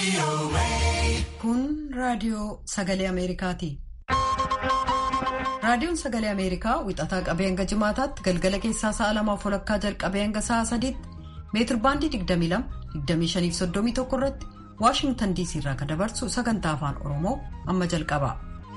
Kun raadiyoo Sagalee Ameerikaati. Raadiyoon Sagalee Ameerikaa wixataa qabee hanga jimaataatti galgala keessaa sa'a 2:00 jalqabee hanga sa'a 3:00 meetir baandii 22-25-31 irratti Waashingtan DC irraa kan dabarsu sagantaa afaan Oromoo amma jalqaba.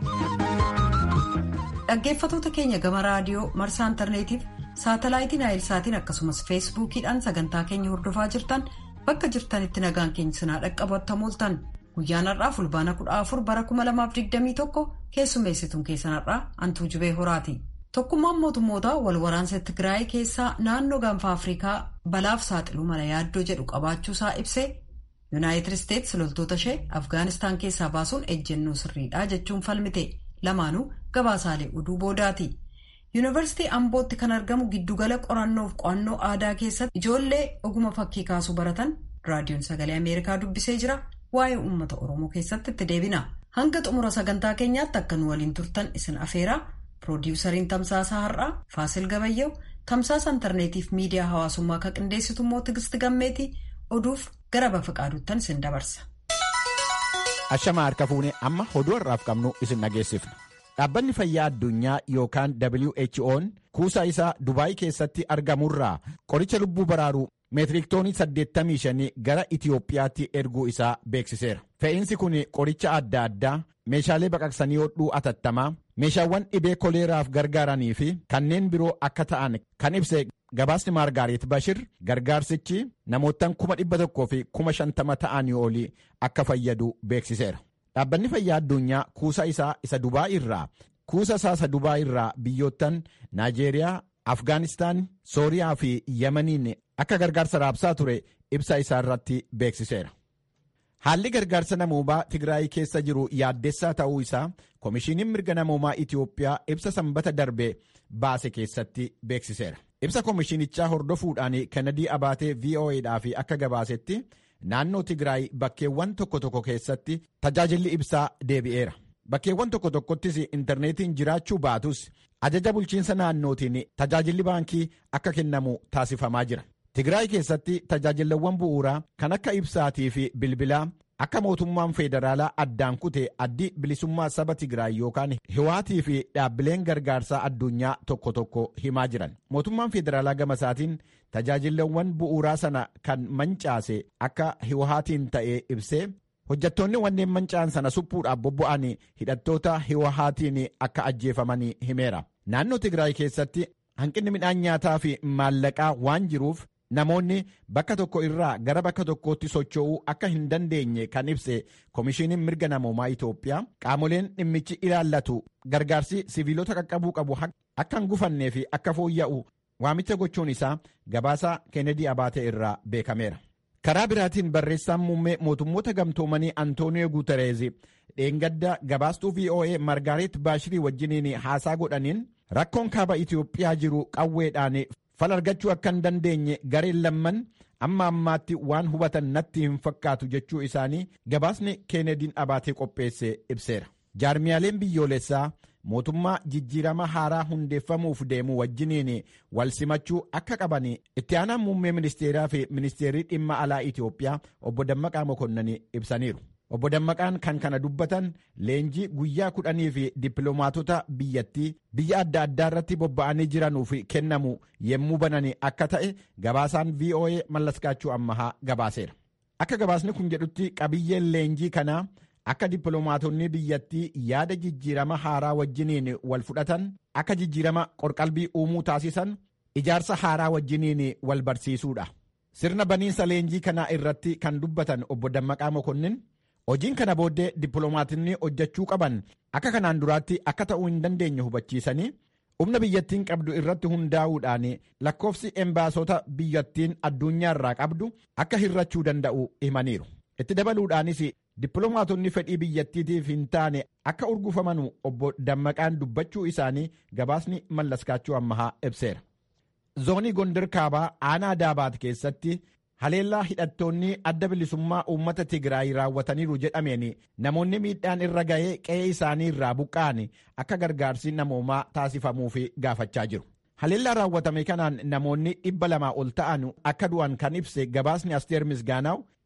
Dhaggeeffatoota keenya gama raadiyoo marsaa intarneetiif saatalaayitii Naayilsaatiin akkasumas feesbuukiidhaan sagantaa keenya hordofaa jirtan bakka jirtanitti nagaan keenya sinaa dhaqqabattan mooltan. Guyyaan har'aa fulbaana 14 bara 2021 keessummeessituun keessan har'aa Antuu Jibee Horaati. Tokkummaan mootummootaa wal waraansa Tigraay keessaa naannoo gaanfa Afrikaa balaaf saaxiluu mala yaaddoo jedhu qabaachuusaa ibsee Yuunaayitid Isteetsi loltoota ishee Afgaanistaan keessaa baasuun ejjennoo sirriidhaa jechuun falmite. Lamaanuu gabaasaalee oduu boodaati. Yuunivarsiitii Ambootti kan argamu giddugala qorannoof qo'annoo aadaa keessatti ijoollee oguma fakkii kaasuu baratan raadiyoon Sagalee Ameerikaa dubbisee jira. Waa'ee uummata Oromoo keessatti itti deebina. Hanga xumura sagantaa keenyaatti akka nu waliin turtan isin afeeraa. Piroodyuusariin Tamsaasaa Har'aa Faasil Gabayyew, Tamsaasa intarneetiif miidiyaa hawaasummaa kan qindeessitu immoo Tigisti Gammeetii oduuf gara Bafaqaaduuttan isin dabarsa. Ashamaa harka fuunee amma oduu har'aaf qabnu isin dhageessifna. Dhaabbanni fayyaa addunyaa yookaan WHO'n kuusaa isaa Dubaayii keessatti argamurraa qoricha lubbuu baraaruu meetiriiktoonii 85 gara Itiyoophiyaatti erguu isaa beeksiseera. Fe'iinsi kun qoricha adda addaa, meeshaalee baqaqsanii hodhuu atattamaa, meeshaawwan dhibee koleeraaf gargaaranii fi kanneen biroo akka ta'an kan ibse gabaasni Maargaariit Bashir gargaarsichi namoottan 100,000 fi 50,000 ta'anii olii akka fayyadu beeksiseera. Dhaabbanni fayyaa addunyaa kuusa isaa isa Dubaayii irraa biyyoottan Naajeeriyaa, Afgaanistaan, Sooriyaa fi Yemeniin akka gargaarsa raabsaa ture ibsa isaa irratti beeksiseera. Haalli gargaarsa namoomaa Tigraay keessa jiru yaaddessaa ta'uu isaa Komishiiniin Mirga Namoomaa Itiyoophiyaa ibsa sanbata darbe baase keessatti beeksiseera. Ibsa komishiinichaa hordofuudhaan Kennedy Abaatee VOA'dhaaf akka gabaasetti naannoo Tigraay bakkeewwan tokko tokko keessatti tajaajilli ibsaa deebi'eera. Bakkeewwan tokko tokkottis intarneetiin jiraachuu baatus ajaja bulchiinsa naannootiin tajaajilli baankii akka kennamu taasifamaa jira. Tigraay keessatti tajaajilawwan bu'uuraa kan akka ibsaatii fi bilbilaa akka mootummaan federaalaa addaan kute addi bilisummaa saba Tigraay yookaan Hiwaatii fi dhaabbileen gargaarsaa addunyaa tokko tokko himaa jiran. Mootummaan federaalaa gama isaatiin tajaajilawwan bu'uuraa sana kan mancaase akka Hiwaatiin ta'ee ibsee hojjettoonni wanneen mancaan sana suphuudhaaf bobba'an hidhattoota Hiwaatiin akka ajjeefaman himeera. Naannoo Tigraay keessatti hanqinni midhaan nyaataa fi maallaqaa waan jiruuf namoonni bakka tokko irraa gara bakka tokkootti socho'uu akka hin dandeenye kan ibse Komishiiniin Mirga Namoomaa Itoophiyaa qaamoleen dhimmichi ilaallatu gargaarsi siviilota qaqqabuu qabu akka hin gufannee fi akka fooyya'u waamicha gochuun isaa gabaasa Kennedy Abaatee irraa beekameera. Karaa biraatiin barreessaan muummee mootummoota gamtoomanii Antooniyoo Guutereezi dheengadda gabaastuu VOA Maargaariit Baashirii wajjiniin haasaa godhaniin rakkoon kaaba Itoophiyaa jiru qawweedhaan fala argachuu akka hin dandeenye gareen lamman amma ammaatti waan hubatan natti hin fakkaatu jechuu isaanii gabaasni Kennedy Abaatee qopheesse ibseera. Jaarmiyaaleen biyyoolessaa mootummaa jijjiirama haaraa hundeeffamuuf deemu wajjiniin wal simachuu akka qaban itti aanaan muummee ministeeraa fi ministeerri dhimma alaa Itoophiyaa obbo Dammaqaa Mokonnon ibsaniiru. Obbo Dammaqaan kan kana dubbatan leenjii guyyaa 10 fi dippiloomaatota biyyattii biyya adda addaa irratti bobba'anii jiranuuf kennamu yemmuu banan akka ta'e gabaasaan VOA Mallaskaachuu Ammahaa gabaaseera. Akka gabaasni kun jedhutti qabiyyeen leenjii kanaa akka dippiloomaatonni biyyattii yaada jijjiirama haaraa wajjiniin wal fudhatan, akka jijjiirama qorqalbii uumuu taasisan, ijaarsa haaraa wajjiniin wal barsiisuudha. Sirna baniinsa leenjii kanaa irratti kan dubbatan obbo Dammaqaa Mokonnin hojiin kana booddee dippiloomaatonni hojjechuu qaban akka kanaan duraatti akka ta'uu hin dandeenye hubachiisanii humna biyyattiin qabdu irratti hundaa'uudhaan lakkoofsi embaasota biyyattiin addunyaa irraa qabdu akka hirrachuu danda'u himaniiru. Itti dabaluudhaanis dippiloomaatonni fedhii biyyattiitiif hin taane akka urgufaman obbo Dammaqaan dubbachuu isaanii gabaasni Mallaskaachuu Ammahaa ibseera. Zoonii Gondar Kaabaa aanaa Daabaat keessatti haleellaa hidhattoonni adda bilisummaa uummata Tigraay raawwataniiru jedhameen namoonni miidhaan irra ga'ee qe'ee isaanii irraa buqqa'an akka gargaarsi namoomaa taasifamuuf gaafachaa jiru. Haleellaa raawwatame kanaan namoonni 200 ol ta'an akka du'an kan ibse gabaasni Asteer Misgaanaaw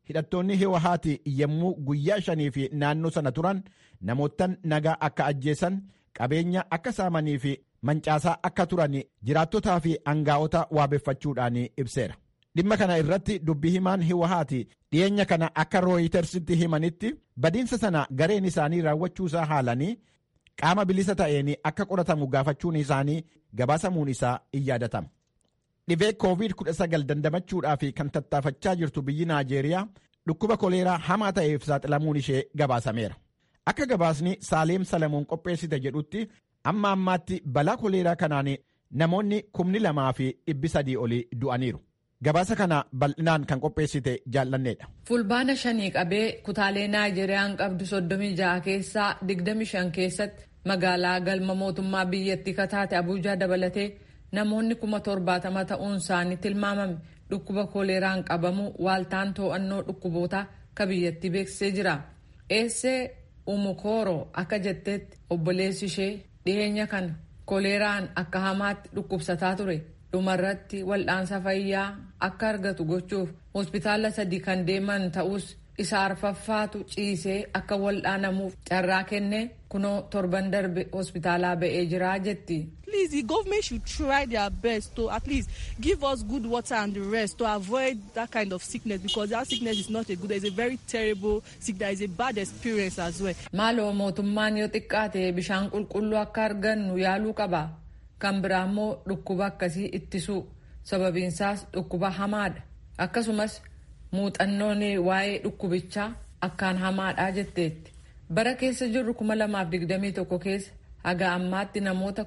hidhattoonni Hiwahaati yommuu guyyaa 5 fi naannoo sana turan namoottan nagaa akka ajjeesan, qabeenya akka saamanii fi mancaasaa akka turan jiraattotaa fi aangaa'ota waabeffachuudhaan ibseera. Dhimma kana irratti dubbii himaan Hiwahaati dhiyeenya kana akka Rooyitersitti himanitti badiinsa sana gareen isaanii raawwachuusaa haalanii qaama bilisa ta'een akka qoratamu gaafachuun isaanii gabaasamuun isaa in yaadatama. Dhibee COVID-19 dandamachuudhaaf kan tattaafachaa jirtu biyyi Naajeeriyaa dhukkuba koleeraa hamaa ta'eef saaxilamuun ishee gabaasameera. Akka gabaasni Saaleem Salamuun qopheessite jedhutti amma ammaatti balaa koleeraa kanaan namoonni 2,300 olii du'aniiru. Gabaasa kana bal'inaan kan qopheessite jaallanneedha. Fulbaana 5 qabee kutaalee Naayijeeriyaan qabdu 36 keessaa 25 keessatti magaalaa galma mootummaa biyyattii kataate Abuujaa dabalatee namoonni 70,000 ta'uun isaanii tilmaamame dhukkuba koleeraan qabamu waaltaan to'annoo dhukkubootaa ka biyyattii beeksisee jira. Eessee Umukooroo akka jetteetti obboleessi ishee dhiyeenya kana koleeraan akka hamaatti dhukkubsataa ture. Dhumarratti wal'aansa fayyaa akka argatu gochuuf hospitaala 3 kan deeman ta'us isa arfaffaatu ciisee akka wal'aanamuuf carraa kennee kunoo torban darbe hospitaalaa ba'ee jira jetti. Please, the government should try their best to at least give us good water and the rest to avoid that kind of sickness, because that sickness is not a good, it's a very terrible sickness, it's a bad experience as well. Maaloo mootummaan yoo xiqqaate bishaan qulqulluu akka argannu yaaluu qaba. Kan biraa immoo dhukkuba akkasii ittisuu, sababiinsaas dhukkuba hamaadha. Akkasumas muuxannoon waa'ee dhukkubichaa akkaan hamaadha jetteetti. Bara keessa jirru 2021 keessa haga ammaatti namoota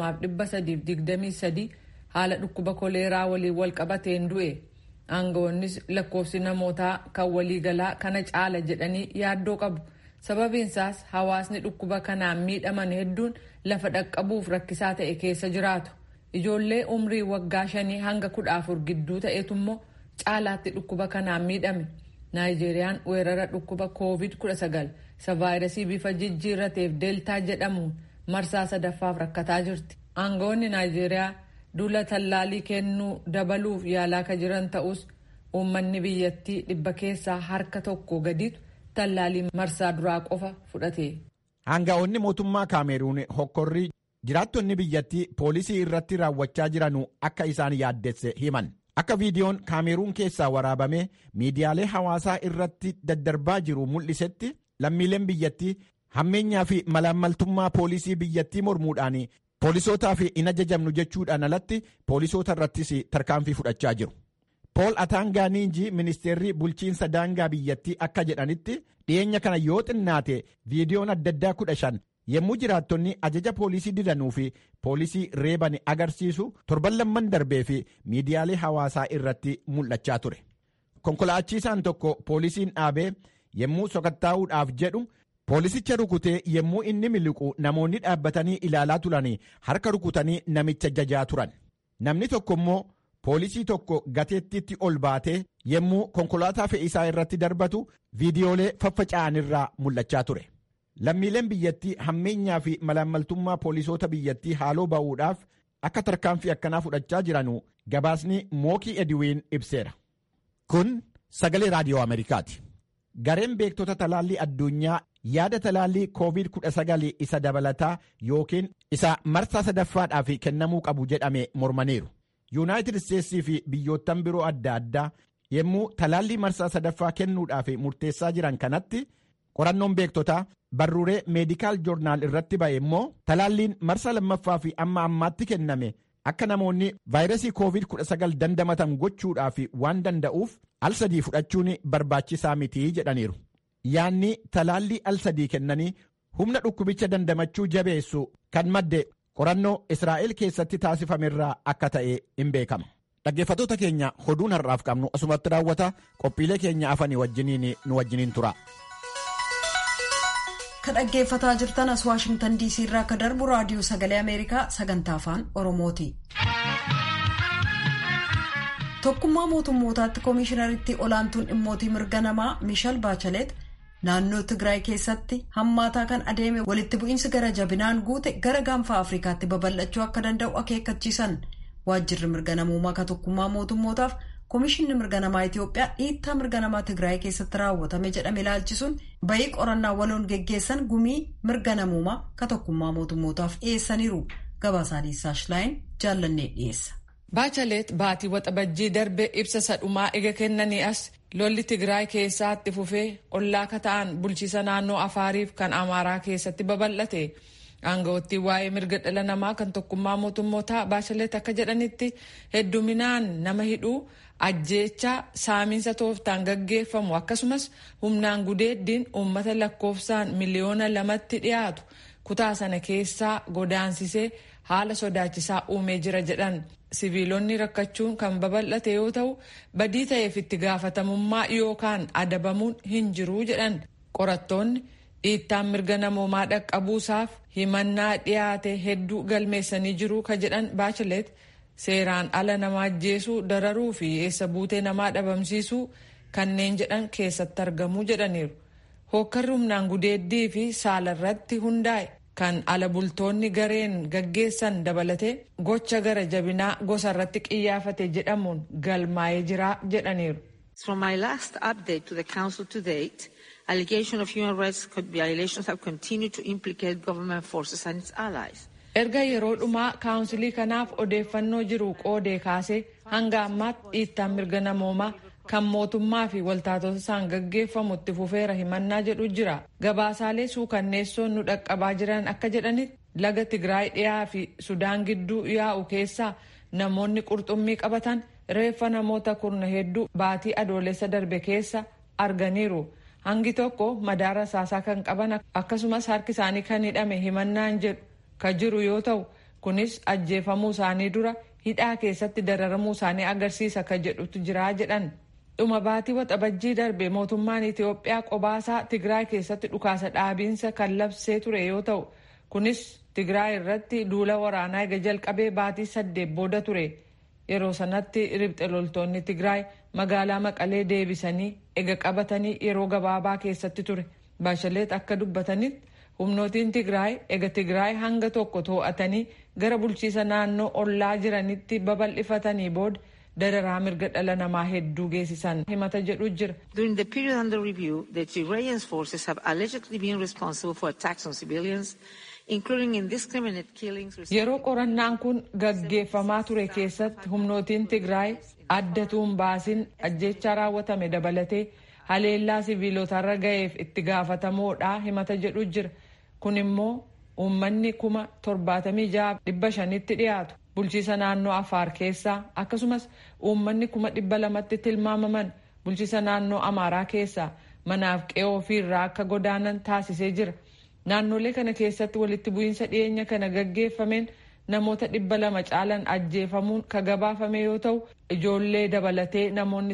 2,323 haala dhukkuba koleeraa waliin wal qabateen du'e. Aangawoonnis lakkoofsi namootaa kan waliigalaa kana caala jedhanii yaaddoo qabu. Sababiinsaas hawaasni dhukkuba kanaan miidhaman hedduun lafa dhaqqabuuf rakkisaa ta'e keessa jiraatu. Ijoollee umrii waggaa 5 hanga 14 gidduu ta'etu immoo caalaatti dhukkuba kanaan miidhame. Naayijeeriyaan weerara dhukkuba COVID-19 isa vaayirasii bifa jijjiirrateef deeltaa jedhamuun marsaa 3ffaaf rakkataa jirti. Aangawoonni Naayijeeriyaa duula tallaalii kennuu dabaluuf yaalaa ka jiran ta'us uummanni biyyattii 100 keessaa harka 1 gadiitu tallaalii marsaa duraa qofa fudhate. Aangawoonni mootummaa Kaameruun hokkorrii jiraattonni biyyattii poolisii irratti raawwachaa jiranu akka isaan yaaddesse himan. Akka viidiyoon Kaameruun keessaa waraabame miidiyaalee hawaasaa irratti daddarbaa jiru mul'isetti lammiileen biyyattii hammeenyaa fi malaammaltummaa poolisii biyyattii mormuudhaan poolisootaa fi hin ajajamnu jechuudhaan alatti poolisoota irrattis tarkaanfii fudhachaa jiru. Pool Ataangaaniinji ministeerri bulchiinsa daangaa biyyattii akka jedhanitti dhiyeenya kana yoo xinnaate viidiyoon adda addaa 15 yommuu jiraattonni ajaja poolisii didanuu fi poolisii reeban agarsiisu torban lamman darbee fi miidiyaalee hawaasaa irratti mul'achaa ture. Konkolaachiisaan tokko poolisiin dhaabee yommuu sokattaa'uudhaaf jedhu poolisicha rukutee yommuu inni miliqu namoonni dhaabbatanii ilaalaa turan harka rukutanii namicha jajaa turan. Namni tokko immoo poolisii tokko gateettiitti ol baatee yommuu konkolaataa fe'isaa irratti darbatu viidiyoolee faffaca'anirraa mul'achaa ture. Lammiileen biyyattii hammeenyaa fi malaammaltummaa poolisoota biyyattii haaloo ba'uudhaaf akka tarkaanfii akkanaa fudhachaa jiranu gabaasni Mookii Edwiin ibseera. Kun sagalee raadiyoo Ameerikaati. Gareen beektota talaallii addunyaa yaada talaallii COVID-19 isa dabalataa yookiin isa marsaa 3ffaadhaaf kennamuu qabu jedhame mormaniiru. Yuunaayitid Isteetsii fi biyyoottan biroo adda addaa yommuu talaallii marsaa 3ffaa kennuudhaaf murteessaa jiran kanatti qorannoon beektotaa barruuree meedikaal joornaal irratti ba'e immoo talaalliin marsaa 2ffaa fi amma ammaatti kenname akka namoonni vaayirasii COVID-19 dandamatan gochuudhaaf waan danda'uuf al 3 fudhachuun barbaachisaa mitii jedhaniiru. Yaanni talaallii al 3 kennanii humna dhukkubicha dandamachuu jabeessu kan madde qorannoo Israa'el keessatti taasifamerraa akka ta'e hin beekama. Dhaggeeffattoota keenya oduun har'aaf qabnu asumatti raawwata. Qophiilee keenya afanii wajjiniin nu wajjiniin tura. Kan dhaggeeffataa jirtan as Waashingtan DC irraa akka darbu raadiyoo sagalee Ameerikaa sagantaa afaan Oromooti. Tokkummaa mootummootaatti koomishinaritti olaantuun dhimmootii mirga namaa Miishal Baachelet naannoo Tigraay keessatti hammaataa kan adeeme walitti bu'iinsi gara jabinaan guute gara gaanfa Afrikaatti babal'achuu akka danda'u akeekkachiisan. Waajjirri mirga namummaa ka tokkummaa mootummootaaf Komishinni mirga namaa Itiyoophiyaa dhiittaa mirga namaa Tigraay keessatti raawwatame jedhame ilaalchisuun bayii qorannaa waloon geggeessan gumii mirga namoomaa ka tokkummaa mootummootaaf dhiyeessaniiru. Gabaasaa Liisaash-Laayin jaallannee dhiyeessa. Baachaleet baatii waxabajjii darbe ibsa sadhumaa ega kennanii as lolli Tigraay keessatti fufee ollaa ka ta'an bulchiisa naannoo Afaariif kan Amaaraa keessatti babal'ate. Aangawoonni waa'ee mirga dhala namaa kan tokkummaa mootummootaa Baachaleet akka jedhanitti hedduminaan nama hidhuu, ajjeechaa, saamiinsa tooftaan gaggeeffamu akkasumas humnaan gudeeddiin uummata lakkoofsaan miliyoona 2tti dhiyaatu kutaa sana keessaa godaansisee haala sodaachisaa uumee jira jedhan. Siviilonni rakkachuun kan babal'ate yoo ta'u badii ta'eef itti gaafatamummaa yookaan adabamuun hin jiru jedhan. Qorattoonni dhiittaan mirga namoomaa dhaqqabuusaaf himannaa dhiyaate hedduu galmeessanii jiru ka jedhan Baachaleet seeraan ala nama ajjeesuu, dararuu fi eessa buutee namaa dhabamsiisuu kanneen jedhan keessatti argamuu jedhaniiru. Hookkarri humnaan gudeeddii fi saalarratti hundaa'e kan ala bultoonni gareen gaggeessan dabalatee gocha gara jabinaa gosarratti qiyyaafate jedhamuun galmaa'ee jira jedhaniiru. From my last update to the Council to date, allegations of human rights violations have continued to implicate government forces and its allies. Erga yeroo dhumaa kaawunsilii kanaaf odeeffannoo jiru qoodee kaasee hanga ammaatti dhiittaan mirga namoomaa kan mootummaa fi waltaatota isaan gaggeeffamu itti fufeera himannaa jedhu jira. Gabaasaalee suukanneessoon nu dhaqqabaa jiran akka jedhanitti laga Tigraay dhiyaa fi Sudaan gidduu yaa'u keessaa namoonni qurxummii qabatan reeffa namoota kurna hedduu baatii adoolessa darbe keessa arganiiru. Hangi tokko madaara saasaa kan qaban akkasumas harki isaanii kan hidhame himannaan jedhu ka jiru yoo ta'u kunis ajjeefamuu isaanii dura hidhaa keessatti dararamuu isaanii agarsiisa ka jedhutu jira jedhan. Dhuma baatii waxabajjii darbe mootummaan Itiyoophiyaa qobaasaa Tigraay keessatti dhukaasa dhaabiinsa kan labsee ture yoo ta'u kunis Tigraay irratti duula waraanaa ega jalqabee baatii 8 booda ture. Yeroo sanatti ribxe loltoonni Tigraay magaalaa Maqalee deebisanii ega qabatanii yeroo gabaabaa keessatti ture. Baachaleet akka dubbatanitti humnootiin Tigraay ega Tigraay hanga tokko to'atanii gara bulchiisa naannoo ollaa jiranitti babal'ifatanii booda dararaa mirga dhala namaa hedduu geessisan himata jedhu jira. During the period under review, the Tigrayan forces have allegedly been responsible for attacks on civilians, including indiscriminate killings. Yeroo qorannaan kun gaggeeffamaa ture keessatti humnootiin Tigraay addatuun baasin ajjeechaa raawwatame dabalatee haleellaa siviilotarra ga'eef itti gaafatamoodha himata jedhu jira. Kun immoo uummanni 76,500tti dhiyaatu bulchiisa naannoo Afaar keessaa akkasumas uummanni 200,000tti tilmaamaman bulchiisa naannoo Amaaraa keessaa manaaf qe'oo ofiirraa akka godaanan taasisee jira. Naannolee kana keessatti walitti bu'iinsa dhiyeenya kana gaggeeffameen namoota 200 caalan ajjeefamuun ka gabaafame yoo ta'u ijoollee dabalatee namoonni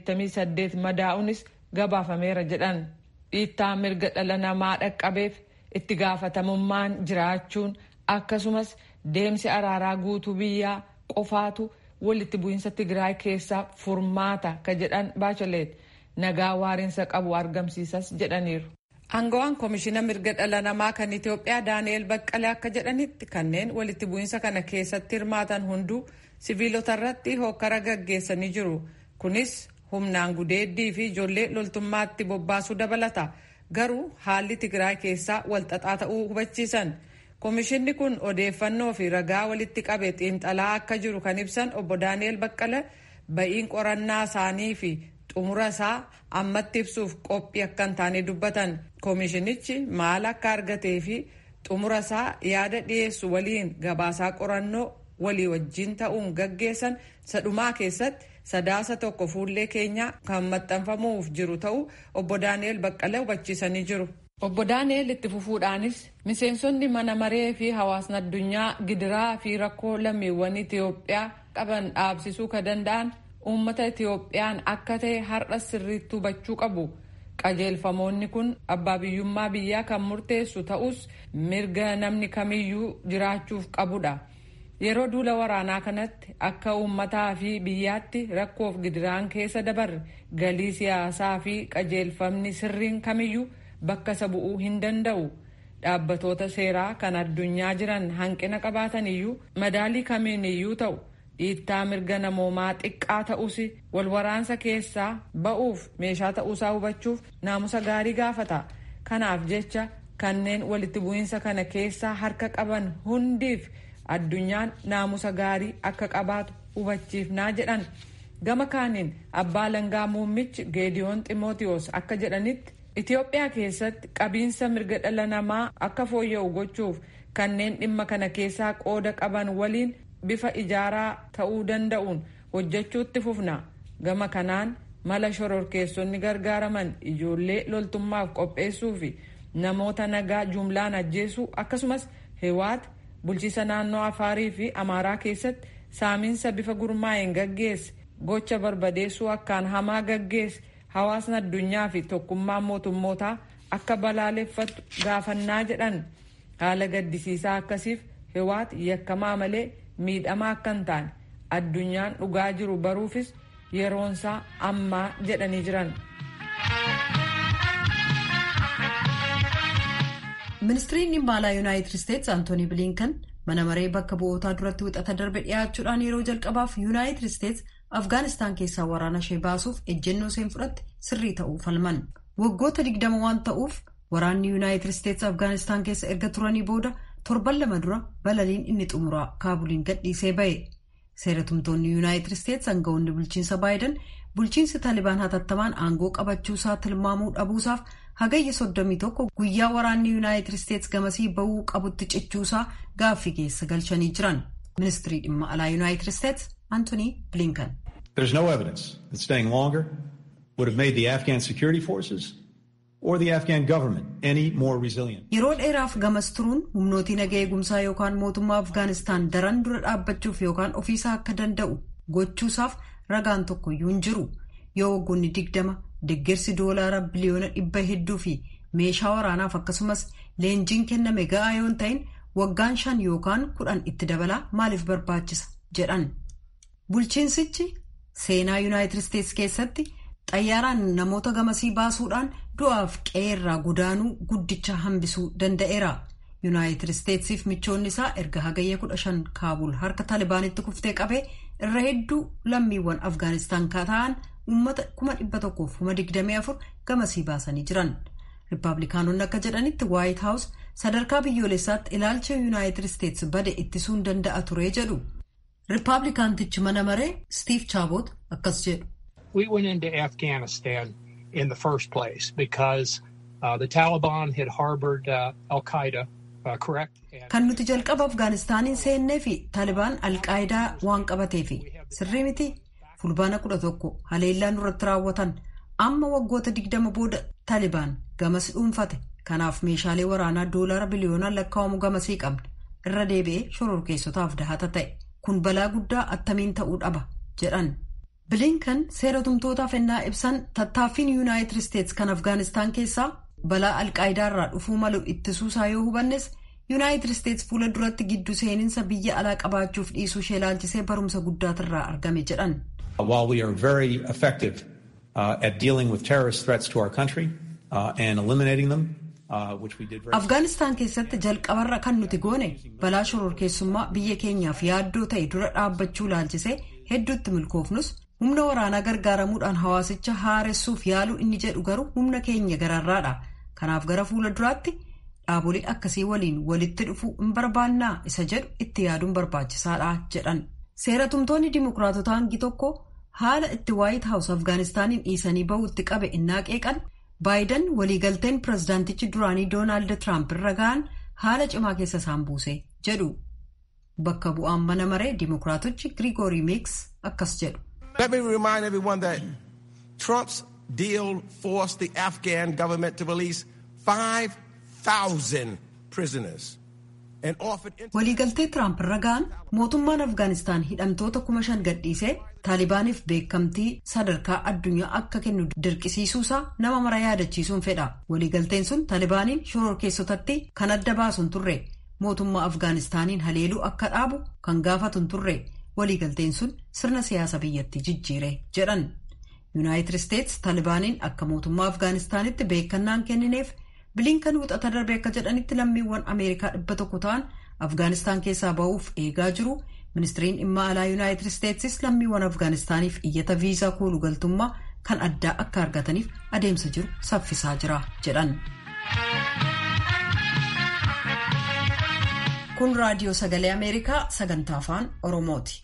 88 madaa'unis gabaafameera jedhan. Dhiittaa mirga dhala namaa dhaqqabeef itti gaafatamummaan jiraachuun akkasumas deemsi araaraa guutuu biyyaa qofaatu walitti bu'iinsa Tigraay keessaa furmaata ka jedhan Baachaleet nagaa waariinsa qabu argamsiisas jedhaniiru. Aangawaan Komishina Mirga Dhala Namaa kan Itiyoophiyaa Daani'el Baqqalee akka jedhanitti kanneen walitti bu'iinsa kana keessatti hirmaatan hunduu siviilota irratti hokkara gaggeessanii jiru. Kunis humnaan gudeeddii fi ijoollee loltummaatti bobbaasuu dabalata. Garuu haalli Tigraay keessaa walxaxaa ta'uu hubachiisan. Komishinni kun odeeffannoo fi ragaa walitti qabe xiinxalaa akka jiru kan ibsan obbo Daani'el Baqqalee ba'iin qorannaa isaanii fi xumura isaa ammatti ibsuuf qophii akka hin taane dubbatan. Komishinichi maal akka argatee fi xumura isaa yaada dhiyeessu waliin gabaasaa qorannoo walii wajjin ta'uun gaggeessan sadhumaa keessatti sadaasa tokko fuullee keenyaa kan maxxanfamuuf jiru ta'uu obbo Daani'el Baqqalee hubachiisanii jiru. Obbo Daani'el itti fufuudhaanis miseensonni mana maree fi hawaasni addunyaa gidiraa fi rakkoo lammiiwwan Itiyoophiyaa qaban dhaabsisuu ka danda'an uummata Itiyoophiyaan akka ta'e har'a sirriitti hubachuu qabu. Qajeelfamoonni kun abbaa biyyummaa biyyaa kan murteessu ta'us mirga namni kamiyyuu jiraachuuf qabudha. Yeroo duula waraanaa kanatti akka uummataa fi biyyaatti rakkoof gidiraan keessa dabarre galii siyaasaa fi qajeelfamni sirriin kamiyyuu bakka isa bu'uu hin danda'u. Dhaabbatoota seeraa kan addunyaa jiran hanqina qabaatan iyyuu madaalii kamiin iyyuu ta'u dhiittaa mirga namoomaa xiqqaa ta'us walwaraansa keessaa ba'uuf meeshaa ta'uusaa hubachuuf naamusa gaarii gaafata. Kanaaf jecha kanneen walitti bu'iinsa kana keessaa harka qaban hundiif addunyaan naamusa gaarii akka qabaatu hubachiifnaa jedhan. Gama kaaniin abbaa alangaa muummichi Geediyoon Ximootiyoos akka jedhanitti Itoophiyaa keessatti qabiinsa mirga dhala namaa akka fooyya'u gochuuf kanneen dhimma kana keessaa qooda qaban waliin bifa ijaaraa ta'uu danda'uun hojjechuutti fufna. Gama kanaan mala shororkeessonni gargaaraman ijoollee loltummaaf qopheessuu fi namoota nagaa jumlaan ajjeesuu akkasumas Hiwaat bulchiisa naannoo Afaarii fi Amaaraa keessatti saamiinsa bifa gurmaa'een gaggeesse gocha barbadeessuu akkaan hamaa gaggeesse hawaasni addunyaa fi tokkummaan mootummootaa akka balaaleffatu gaafannaa jedhan. Haala gaddisiisaa akkasiif Hiwaat yakkamaa malee miidhamaa akka hin taane addunyaan dhugaa jiru baruufis yeroonsaa ammaa jedhanii jiran. Ministiriin dhimma alaa Yuunaayitid Isteetsi Antoonii Bilinkan mana maree bakka bu'ootaa duratti wixata darbe dhiyaachuudhaan yeroo jalqabaaf Yuunaayitid Isteetsi Afgaanistaan keessaa waraana ishee baasuuf ejjennoo isheen fudhatte sirrii ta'uu falman. Waggoota 20 waan ta'uuf waraanni Yuunaayitid Isteetsi Afgaanistaan keessa erga turanii booda torban 2 dura balaliin inni xumuraa Kaabuliin gadhiisee ba'e. Seeratumtoonni Yuunaayitid Isteetsi aangawoonni bulchiinsa Baayiden bulchiinsi Taalibaan hatattamaan aangoo qabachuusaa tilmaamuu dhabuusaaf hagayya 31 guyyaa waraanni Yuunaayitid Isteetsi gamasii ba'uu qabutti cichuusaa gaaffii keessa galchanii jiran. Ministirii dhimma alaa Yuunaayitid Isteetsi Anthony Blinken. There's no evidence that staying longer would have made the Afghan security forces or the Afghan government any more resilient. Yeroo dheeraaf gamas turuun humnootii nagaa eegumsaa yookaan mootummaa Afgaanistaan daran dura dhaabbachuuf yookaan ofiisaa akka danda'u gochuusaaf ragaan tokkoyyuu hin jiru. Yoo waggoonni 20 deeggarsi doolaara biliyoona 100 fi meeshaa waraanaaf akkasumas leenjiin kenname ga'aa yoo hin ta'in waggaan 5 yookaan 10 itti dabalaa maaliif barbaachisa jedhan. Bulchiinsichi seenaa Yuunaayitid Isteetsi keessatti xayyaaraan namoota gamasii baasuudhaan du'aaf qe'eerraa gudaanuu guddicha hambisuu danda'eera. Yuunaayitid Isteetsiif michoonni isaa erga hagayya 15 Kaabul harka Taalibaanitti kuftee qabee irra hedduu lammiiwwan Afgaanistaan ta'an uummata 124,024 gamasii baasanii jiran. Rippaabilikaanonni akka jedhanitti Waayit Haawus sadarkaa biyyoolessaatti ilaalcha Yuunaayitid Isteetsi bade ittisuun danda'a ture jedhu. Rippaabilikaantichi mana maree Steve Chabot akkas jedhu. We went into Afghanistan in the first place because the Taliban had harbored Al-Qaeda, correct? Kan nuti jalqaba Afgaanistaaniin seennee fi Taalibaan Al-Qaayidaa waan qabatee fi sirrii miti fulbaana 11 haleellaa nurratti raawwatan amma waggoota 20 booda Taalibaan gamas dhuunfate kanaaf meeshaalee waraanaa doolaara biliyoonaan lakkaa'amu gamasii qabna irra deebi'ee shororkeessotaaf dahata ta'e kun balaa guddaa attamiin ta'uu dhaba jedhan. Blinken seeratumtootaaf ennaa ibsan tattaaffiin Yuunaayitid Isteetsi kan Afgaanistaan keessaa balaa Al-Qaayidaarraa dhufuu malu ittisuusaa yoo hubannes Yuunaayitid Isteetsi fuula duratti giddu seeninsa biyya alaa qabaachuuf dhiisuu ishee ilaalchisee barumsa guddaatirraa argame jedhan. While we are very effective at dealing with terrorist threats to our country and eliminating them, which we did very Afgaanistaan keessatti jalqabarra kan nuti goone balaa shororkeessummaa biyya keenyaaf yaaddoo ta'e dura dhaabbachuu ilaalchisee hedduutti milkoofnus humna waraanaa gargaaramuudhaan hawaasicha haaressuuf yaaluu inni jedhu garuu humna keenya gararraadha. Kanaaf gara fuula duraatti dhaabolee akkasii waliin walitti dhufuu hin barbaannaa isa jedhu itti yaaduun barbaachisaadha jedhan. Seeratumtoonni Dimokiraatota hangi tokko haala itti Waayit Haawus Afgaanistaaniin dhiisanii bahuutti qabe innaa qeeqan Baayiden waliigalteen pirezidaantichi duraanii Doonaald Tiraamp irra ga'an haala cimaa keessa isaan buuse jedhu. Bakka bu'aan mana maree Dimokiraatochi Grigoorii Meeks akkas jedhu. Let me remind everyone that Trump's deal forced the Afghan government to release 5,000 prisoners and offered... Waliigaltee Tiraamp irra ga'an mootummaan Afgaanistaan hidhamtoota 5,000 gadhiisee Taalibaaniif beekamtii sadarkaa addunyaa akka kennu dirqisiisuusaa nama mara yaadachiisuun fedha. Waliigalteen sun Taalibaaniin shororkeessotatti kan adda baasuun turre mootummaa Afgaanistaaniin haleeluu akka dhaabu kan gaafatuun turre. Waliigalteen sun sirna siyaasa biyyatti jijjiire jedhan. Yuunaayitid Isteetsi Taalibaaniin akka mootummaa Afgaanistaanitti beekannaan kennineef Blinken wixata darbe akka jedhanitti lammiiwwan Ameerikaa 100 ta'an Afgaanistaan keessaa ba'uuf eegaa jiru Ministiriin dhimma alaa Yuunaayitid Isteetsis lammiiwwan Afgaanistaaniif iyyata viizaa koolugaltummaa kan addaa akka argataniif adeemsa jiru saffisaa jira jedhan. Kun raadiyoo sagalee Ameerikaa sagantaa afaan Oromooti.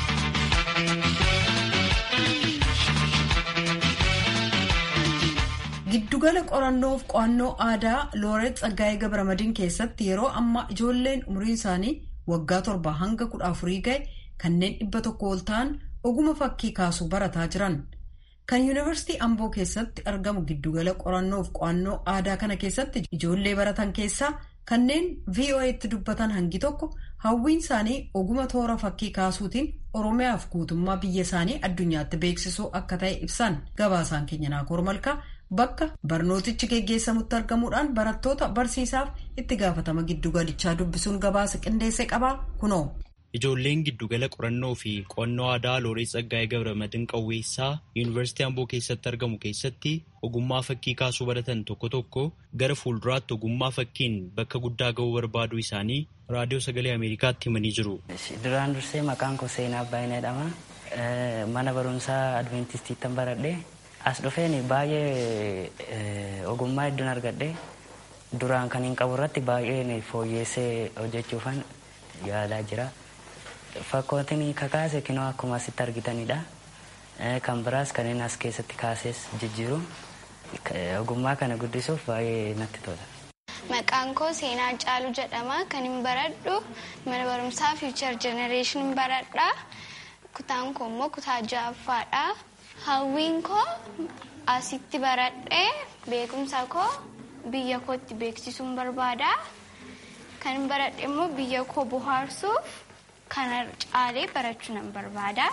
Giddugala qorannoof qo'annoo aadaa Looreet Tsaggaayee Gabramadiin keessatti yeroo ammaa ijoolleen umriin isaanii waggaa 7 hanga 14 ga'e kanneen 100 ol ta'an oguma fakkii kaasuu barataa jiran. Kan Yuunivarsiitii Amboo keessatti argamu giddugala qorannoof qo'annoo aadaa kana keessatti ijoollee baratan keessaa kanneen VOA'tti dubbatan hangi tokko hawwiin isaanii oguma toora fakkii kaasuutiin Oromiyaaf guutummaa biyya isaanii addunyaatti beeksisuu akka ta'e ibsan. Gabaasaan keenya Naakoor Malkaa bakka barnootichi geggeessamutti argamuudhaan barattoota barsiisaaf itti gaafatama giddugalichaa dubbisuun gabaasa qindeessee qabaa kunoo. Ijoolleen giddugala qorannoo fi qo'annoo aadaa Looreet Tsaggaayee Gabramadiin Qawweessaa Yuunivarsiitii Amboo keessatti argamu keessatti ogummaa fakkii kaasuu baratan tokko tokko gara fuulduraatti ogummaa fakkiin bakka guddaa ga'uu barbaaduu isaanii raadiyoo sagalee Ameerikaatti himanii jiru. Duraan dursee maqaan koo Seenaa Baay'inaa jedhama. Mana barumsaa Adventistiittan baradhe. As dhufeen baay'ee ogummaa hedduun argadhe. Duraan kan hin qabu irratti baay'ee fooyyeessee hojjechuufan yaalaa jira. Fakkootiin kakaase kinoo akkuma asitti argitanidha. Kan biraas kanneen as keessatti kaasees jijjiiru. Ogummaa kana guddisuuf baay'ee natti tola. Maqaan koo Seenaa Caaluu jedhama. Kan hin baradhu mana barumsaa Future Generation baradha. Kutaan koo immoo kutaa 6ffaadha. Hawwiin koo asitti baradhee beekumsa koo biyya kootti beeksisuun barbaada. Kan hin baradhe immoo biyya koo bohaarsuuf kana caalee barachuu nan barbaada.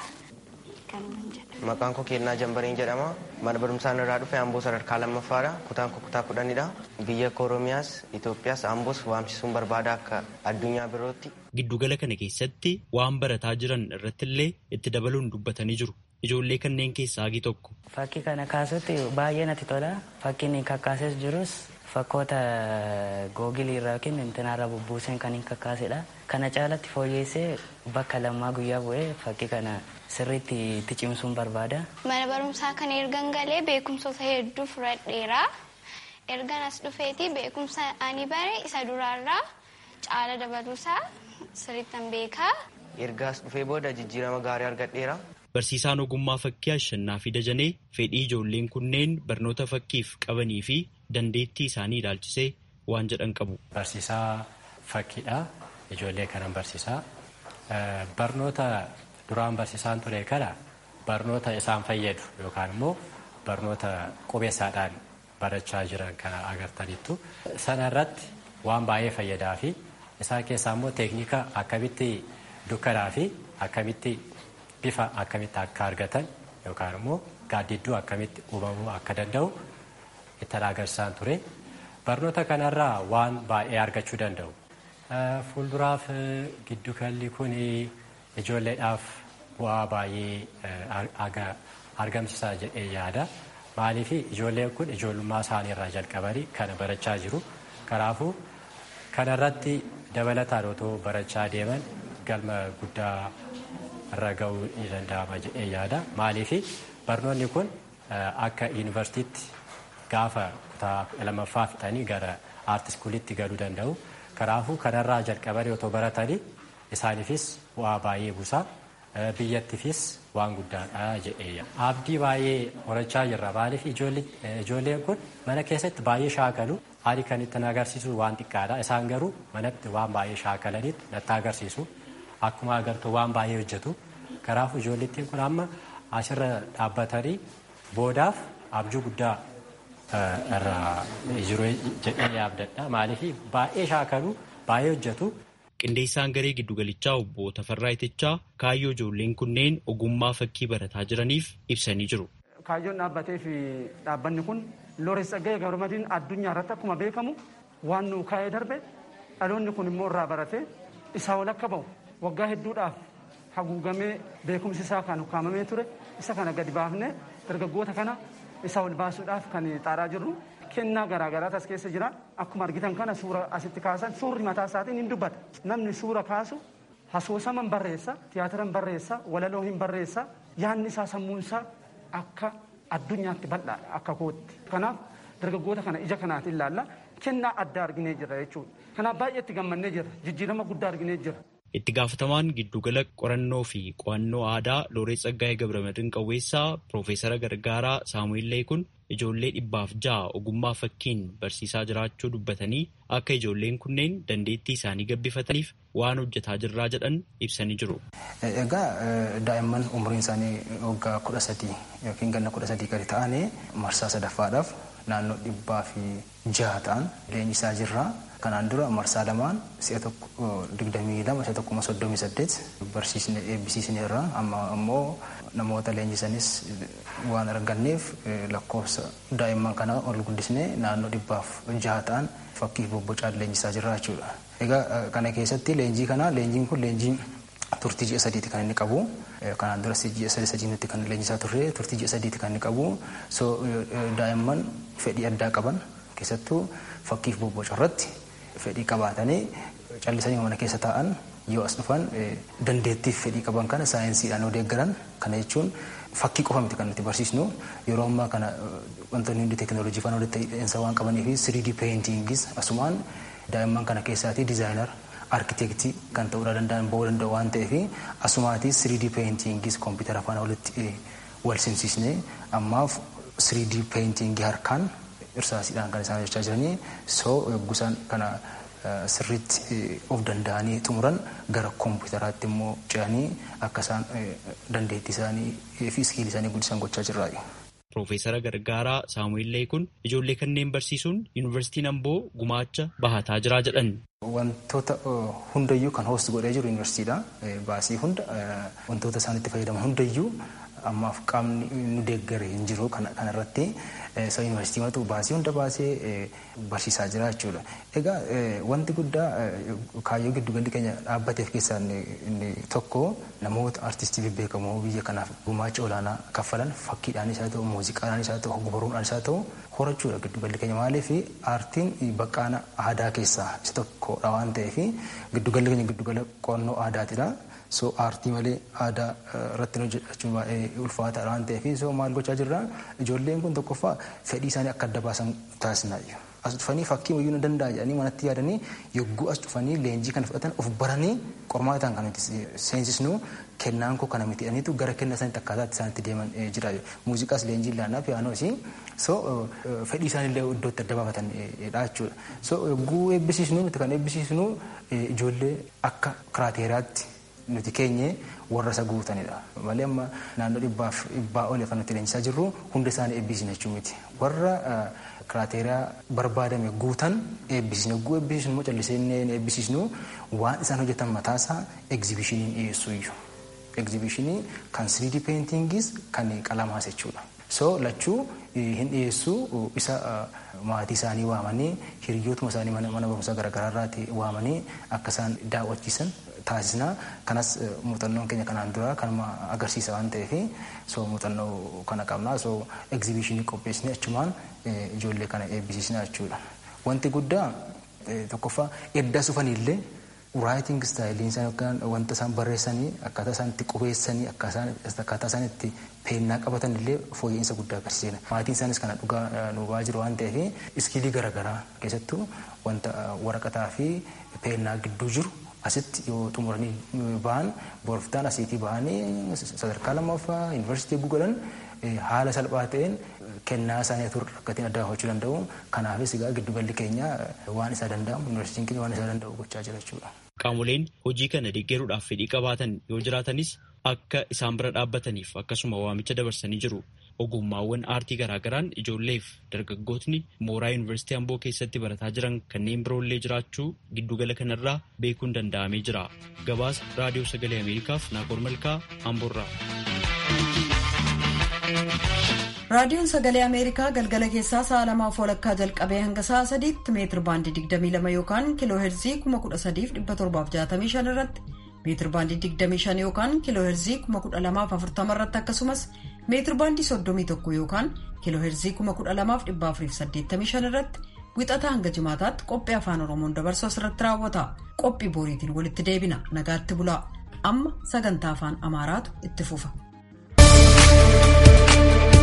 Maqaan koo Kennaa Jambariin jedhama. Mana barumsaa irraa dhufe Amboo sadarkaa 2ffaadha. Kutaan koo kutaa 10dha. Biyya koo Oromiyaas, Itoophiyaas, Amboos waamsisuun barbaada akka addunyaa birootti. Giddugala kana keessatti waan barataa jiran irrattillee itti dabaluun dubbatanii jiru. Ijoollee kanneen keessaa hagi tokko. Fakkii kana kaasutti baay'ee natti tola. Fakkiin kakkaases jirus fakkoota googilii irraa yookiin intinaarraa bubbuuseen kan hin kakkaasedha. Kana caalatti fooyyeessee bakka lammaa guyyaa bu'ee fakkii kana sirriitti itti cimsuun barbaada. Mana barumsaa kana ergan galee beekumsoota hedduu fudhadheera. Ergan as dhufeeti beekumsa ani bare isa duraarraa caala dabaluusaa sirriittan beekaa. Erga as dhufee booda jijjiirama gaarii argadheera. Barsiisaan ogummaa fakkii Ashannaa fi Dajanee fedhii ijoolleen kunneen barnoota fakkiif qabanii fi dandeettii isaanii ilaalchisee waan jedhan qabu. Barsiisaa fakkiidha. Ijoollee kanan barsiisaa. Barnoota duraan barsiisaan ture kana barnoota isaan fayyadu yookaan immoo barnoota qubeessaadhaan barachaa jiran kana agartaniittu. Sana irratti waan baay'ee fayyadaa fi isaan keessaa immoo teeknika akkamitti dukkanaa fi akkamitti bifa akkamitti akka argatan yookaan immoo gaaddidduu akkamitti uumamuu akka danda'u itti agarsiisaan ture. Barnoota kanarraa waan baay'ee argachuu danda'u. Fuulduraaf giddugalli kun ijoolleedhaaf bu'aa baay'ee argamsiisaa jedhee yaada. Maaliif ijoolleen kun ijoollummaa isaanii irraa jalqabanii kana barachaa jiru. Kanaafuu kanarratti dabalataan otoo barachaa deeman galma guddaa irra ga'uu ni danda'ama jedhee yaada. Maaliif barnoonni kun akka yuunivarsiitiitti gaafa kutaa 2ffaa fixanii gara aarti iskuuliitti galuu danda'u. Kanaafuu kanarraa jalqabanii otoo baratanii isaaniifis bu'aa baay'ee buusa. Biyyattiifis waan guddaadha jedhee yaada. Abdii baay'ee horachaa jirra. Maaliif ijoolleen kun mana keessatti baay'ee shaakalu. Ani kan itti agarsiisu waan xiqqaadha. Isaan garuu manatti waan baay'ee shaakalaniitu natti agarsiisu. Akkuma agartu waan baay'ee hojjetu. Kanaafuu ijoollettiin kun amma asirra dhaabbatanii boodaaf abjuu guddaa irraa jiru jedhee yaabdadha. Maaliif baay'ee shaakalu, baay'ee hojjetu. Qindeessaan garee giddugalichaa obbo Tafarraa Itichaa kaayyoo ijoolleen kunneen ogummaa fakkii barataa jiraniif ibsanii jiru. Kaayyoon dhaabbatee fi dhaabbanni kun Looreet Tsaggaayee Gabramadiin addunyaa irratti akkuma beekamu waan nu kaa'ee darbe dhaloonni kun immoo irraa baratee isaa ol akka ba'u waggaa hedduudhaaf haguugamee beekumsi isaa kan ukkaamamee ture isa kana gadi baafnee dargaggoota kana isaa ol baasuudhaaf kan xaaraa jirru. Kennaa garaagaraa as keessa jira. Akkuma argitan kana suura asitti kaasan suurri mataa isaatiin hin dubbata. Namni suura kaasu Hasoosaman barreessa, tiyaatiran barreessa, walaloo hin barreessa, yaanni isaa sammuun isaa akka addunyaatti bal'aadha akka kootti. Kanaaf dargaggoota kana ija kanaatiin ilaalla kennaa addaa arginee jirra jechuudha. Kanaaf baay'eetti gammannee jirra, jijjiirama guddaa arginee jirra. Itti gaafatamaan giddugala qorannoo fi qo'annoo aadaa Looreet Tsaggaayee Gabramadiin Qawweessaa Piroofeesara Gargaaraa Saamu'eel Leekun ijoollee 600 ogummaa fakkiin barsiisaa jiraachuu dubbatanii akka ijoolleen kunneen dandeettii isaanii gabbifataniif waan hojjetaa jirraa jedhan ibsanii jiru. Egaa daa'imman umriin isaanii waggaa 13 yookiin ganna 13 gadi ta'anii marsaa sadaffaadhaaf naannoo 600 ta'an leenjisaa jirra. Kanaan dura marsaa lamaan si'a tokko 22 si'a tokko 38 barsiisne eebbisiisneerra amma ammoo namoota leenjisanis waan arganneef lakkoofsa daa'imman kana ol guddisnee naannoo 600 ta'an fakkii bobbocaan leenjisaa jirra jechuudha. Egaa kana keessatti leenjiin kun leenjii turtii ji'a 3 kan inni qabu. Kanaan dura ji'a 3 kan leenjisaa turre turtii ji'a 3 kan inni qabu. Daa'imman fedhii addaa qaban keessattuu fakkiif bobboca irratti fedhii qabaatanii callisanii mana keessa taa'an yoo as dhufan dandeettiif fedhii qaban kana saayinsiidhaan odeeggaran kana jechuun fakkii qofa miti kan nuti barsiisnu yeroo ammaa kana wantoonni hundi teekinooloojii faana walitti hidheensa waan qabanii fi 3D paintingis asumaan daa'imman kana keessaatii dizaayinar arkitektii kan ta'uu danda'an ba'uu danda'u waan ta'eef asumaatii 3D paintingis koompitara faana walitti wal simsiisnee ammaaf 3D paintingii harkaan irsaasiidhaan kan isaan hojjechaa jiranii gusaan kana sirriitti of danda'anii xumuran gara koompitaraatti immoo ce'anii akka isaan dandeettii isaanii fi iskiilii isaanii guddisan gochaa jirra. Piroofeesara Gargaaraa Saamu'eel Leekun ijoollee kanneen barsiisuun Yuunivarsiitiin Amboo gumaacha bahataa jira jedhan. Wantoota hundayyuu kan hoostu godhee jiru yuunivarsiitiidha. Baasii hunda wantoota isaan itti fayyadaman hundayyuu ammaaf qaamni nu deeggare hin jiru kanarratti yuunivarsiitii matu baasii hunda baasee barsiisaa jira jechuudha. Egaa wanti guddaa kaayyoo giddugalli keenya dhaabbateef keessaa inni tokko namoota artistii bebbeekamoo biyya kanaaf gumaacha olaanaa kaffalan fakkiidhaan isaa ta'u muuziqaadhaan isaa ta'u ogbarruudhaan isaa ta'u horachuudha giddugalli keenya maaliif aartiin baqqaana aadaa keessaa isa tokkodha waan ta'eef giddugalli keenya giddugala qo'annoo aadaatidha. Aartii malee aadaa irratti hojjechuun baay'ee ulfaataadha waan ta'eef maal gochaa jirra ijoolleen kun tokkoffaa fedhii isaanii akka adda baasan taasisnaa jiru. As dhufanii fakkii wayyuu na danda'a jedhanii manatti yaadanii yogguu as dhufanii leenjii kan fudhatan of baranii qormaataan kan nuti seensisnu kennaan koo kana miti jedhaniitu gara kennaa isaaniitti akkaataatti isaanitti deeman jira. Muuziqaas leenjii ilaannaa piyaanoos fedhii isaaniillee iddootti adda baafatanidha jechuudha. Yogguu eebbisiisnu nuti kan eebbisiisnu ijoollee akka kiraateeriyaatti nuti keenye warra isa guutanidha. Malee amma naannoo 100 ol kan nuti leenjisaa jirru hunda isaanii eebbisiisna jechuun miti. Warra kiraateeriyaa barbaadame guutan eebbisiisna. Yogguu eebbisiisnu immoo callisee eebbisiisnu waan isaan hojjetan mataasaa egzibishiniin dhiyeessuu iyyuu. Egzibishinii kan 3D paintingis kan qalamaas jechuudha. Lachuu hin dhiyeessuu isa maatii isaanii waamanii hiriyootuma isaanii mana barumsaa garaagaraa irraati waamanii akka isaan daawwachiisan taasisna. Kanas muuxannoon keenya kanaan dura kanuma agarsiisa waan ta'eef muuxannoo kana qabna. Egzibishinii qopheessine achumaan ijoollee kana eebbisiisna jechuudha. Wanti guddaa tokkoffaa edda sufanillee writing style isaan wanta isaan barreessanii akkaataa isaan itti qubeessanii akkaataa isaan itti peennaa qabatan illee fooyya'insa guddaa agarsiisna. Maatiin isaanis kana dhugaa nu ba'aa jiru waan ta'eef iskiilii garaagaraa keessattuu wanta waraqataa fi peennaa gidduu jiru asitti yoo xumuranii ba'an boroftaan asiitii ba'anii sadarkaa lammaffaa yuunivarsiitii gugalan haala salphaa ta'een kennaa isaanii turre rakkatiin adda baafachuu danda'u. Kanaafis egaa giddugalli keenya waan isaa danda'amu yuunivarsiitiin keenya waan isaa danda'u gochaa jira jechuudha. Qaamoleen hojii kana deeggaruudhaaf fedhii qabaatan yoo jiraatanis akka isaan bira dhaabbataniif akkasuma waamicha dabarsanii jiru. Ogummaawwan aartii garaagaraan ijoolleef dargaggootni mooraa yuunivarsiitii Amboo keessatti barataa jiran kanneen biroollee jiraachuu giddugala kanarraa beekuun danda'amee jira. Gabaasa Raadiyoo Sagalee Ameerikaaf Naakoor Malkaa Amboorraa. Raadiyoon Sagalee Ameerikaa galgala keessaa sa'a 2:00 jalqabee hanga sa'a 3:00 meetir baandii 22 yookaan kiiloo heerzii 13,765 irratti meetir baandii 25 yookaan kiiloo heerzii 1240 irratti akkasumas meetir baandii 31 yookaan kiiloo heerzii 12,485 irratti wixataa hanga jimaataatti qophii afaan Oromoon dabarsu asirratti raawwata. Qophii boriitiin walitti deebina. Nagaatti bulaa. Amma sagantaa afaan Amaaraatu itti fufa.